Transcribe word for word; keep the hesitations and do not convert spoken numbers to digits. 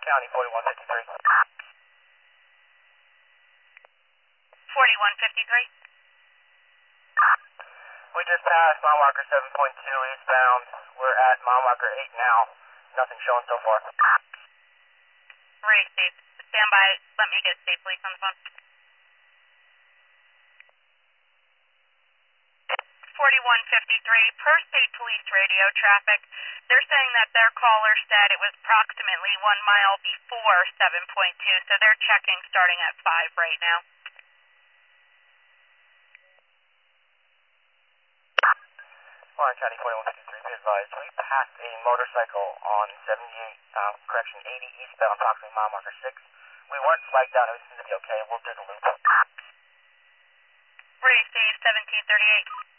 County, forty-one fifty-three. forty-one fifty-three. We just passed mile marker seven point two eastbound. We're at mile marker eight now. Nothing showing so far. Ray State, stand by. Let me get state police on the phone. forty-one fifty-three, per state police radio traffic. They're saying that their caller said it was approximately one mile before seven point two, so they're checking starting at five right now. Warren County, forty-one fifty-three, be advised. We passed a motorcycle on seventy-eight, uh, correction, eighty eastbound, approximately mile marker six. We weren't flagged down. It seems to be okay. We'll do the loop. Ray State, seventeen thirty-eight.